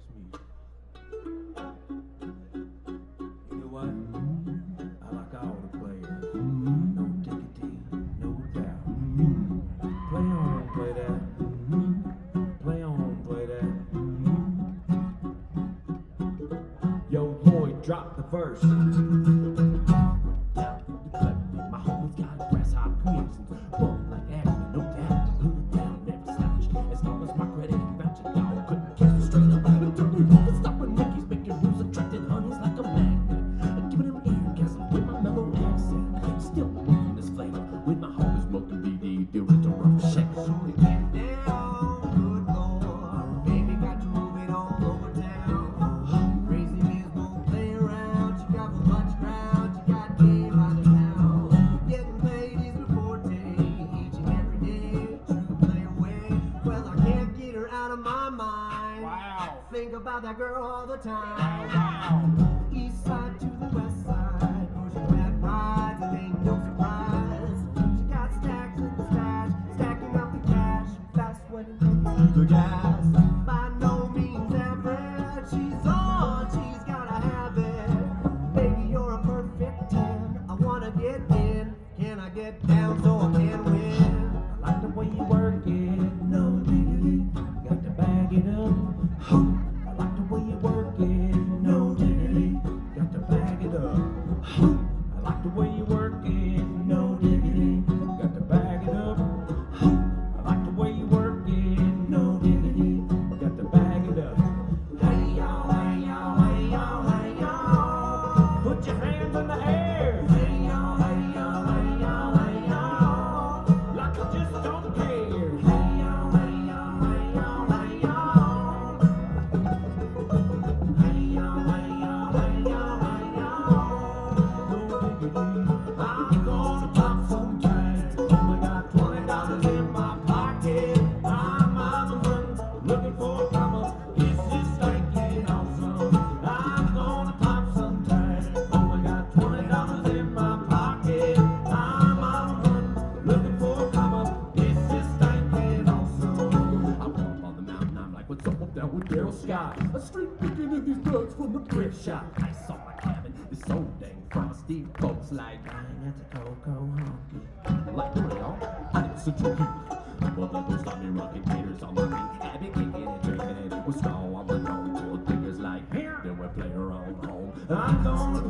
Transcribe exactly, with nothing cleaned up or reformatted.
music. You know what? I like all the players. No diggity, no doubt. Play on, play that. Play on, play that. Yo, Lloyd, drop the verse. My homies got brass hot creations. Bump like Adam, no doubt. Put it down, never slouch. As long as my credit can vouch it, y'all couldn't catch me straight up. Stop when Mickey's making rules, attracting honeys like a magnet. Giving them orgasm with my mellow accent. Still moving this flavor with my homies smoking B D, doing the rough shake. So to get down, good lord, baby got you moving all over town. Crazy Miz won't play around, she got so much crowd, she got game by the town. Getting paid is her forte, each and every day, true play away. Well, I can't get her out of my mind. Wow. Think about that girl all the time. Wow. East side to the west side, pushing bad rides, it ain't no surprise. She got stacks in the stash, stacking up the cash, fast when it comes to the gas. By no means average, she's on, she's gotta have it. Baby, you're a perfect ten, I wanna get in. Can I get down so I can win? I like the way you work it. No diggity, got to bag it up. I like the way you work it. No diggity, got to bag it up. I like the way you work it. No diggity, got to bag it up. I like the way you work it. No diggity, got to bag it up. Hey y'all, hey y'all, hey y'all, hey y'all. Put your hands in the air. Hey y'all, hey y'all, hey y'all, hey y'all. Like you just don't care. Hey y'all, hey y'all, hey y'all, hey y'all. Hey y'all, hey y'all, hey y'all, hey y'all. No diggity, I'm gonna pop some tags. Only got twenty dollars in my pocket. I'm on the run, looking for a comma. This is stinking awesome. I'm gonna pop some tags. Only got twenty dollars in my pocket. I'm on the run, looking for a comma. This is stinking awesome. I'm up on the mountain, I'm like, what's up up there with Daryl Scott? A street picking in these bugs from the thrift shop. I saw my cabin, it's so dang frosty. Folks like, I ain't at the Coco Honky. Like the real, I need some cookie. But that don't stop me rocking gators on my feet. I be kicking and drinking it with straw on the tongue. Till fingers like, here, then we play her on home. I'm gonna